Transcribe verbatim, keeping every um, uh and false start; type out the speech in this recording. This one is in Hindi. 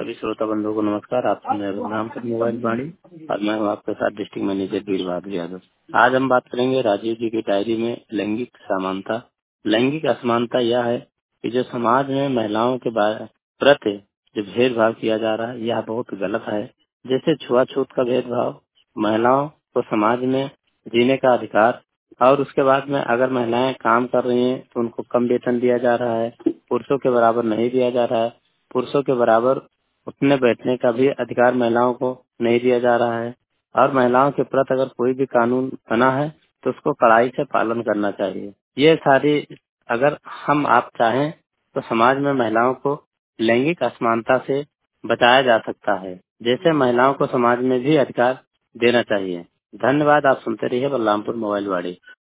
सभी श्रोता बंधुओं को नमस्कार। आप सुन रहे हैं नाम पर मोबाइल वाणी और मैं हूँ आपके साथ डिस्ट्रिक्ट मैनेजर वीर बहादुर यादव। आज हम बात करेंगे राजीव जी की डायरी में लैंगिक समानता। लैंगिक असमानता यह है कि जो समाज में महिलाओं के बारे प्रति जो भेदभाव किया जा रहा है यह बहुत गलत है। जैसे छुआछूत का भेदभाव, महिलाओं को समाज में जीने का अधिकार, और उसके बाद में अगर महिलाएं काम कर रही हैं तो उनको कम वेतन दिया जा रहा है, पुरुषों के बराबर नहीं दिया जा रहा है, पुरुषों के बराबर उठने बैठने का भी अधिकार महिलाओं को नहीं दिया जा रहा है। और महिलाओं के प्रति अगर कोई भी कानून बना है तो उसको कड़ाई से पालन करना चाहिए। ये सारी अगर हम आप चाहें तो समाज में महिलाओं को लैंगिक असमानता से बचाया जा सकता है। जैसे महिलाओं को समाज में भी अधिकार देना चाहिए। धन्यवाद। आप सुनते रहिए बलरामपुर मोबाइल वाड़ी।